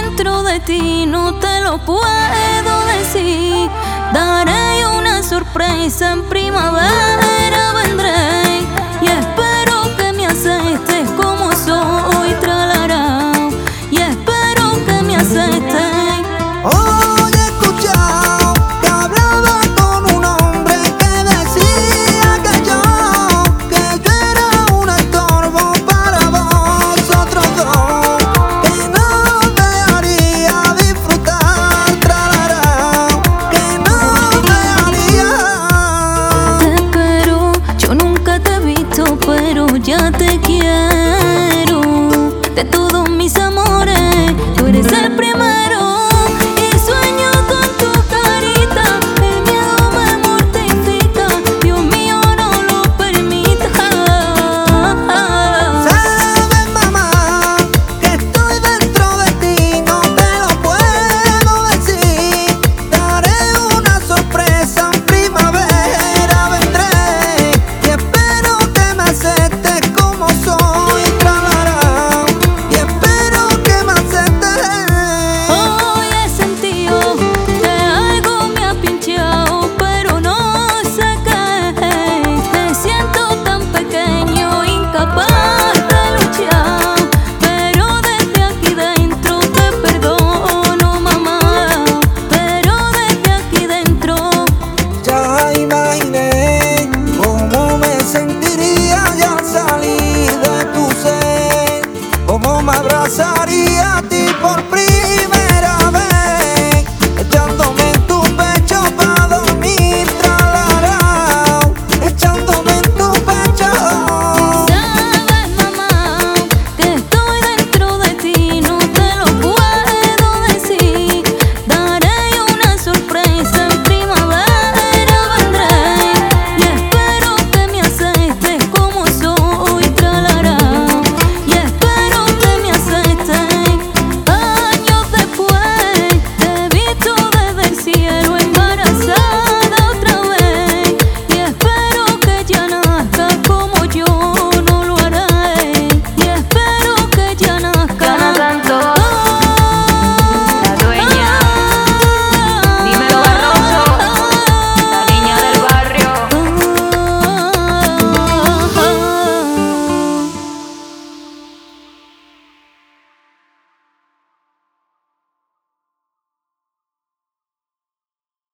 dentro de ti no te lo puedo decir. Daré una sorpresa en primavera, vendré y espero que me aceptes como soy, tralará, y espero que me aceptes. Hoy he escuchado que hablaba con un hombre que decía que yo era un estorbo para vosotros dos, que no me haría disfrutar, tralará, que no me haría. Te espero, yo nunca te he visto, pero ya te quiero. De todos mis amores, tú eres el primero.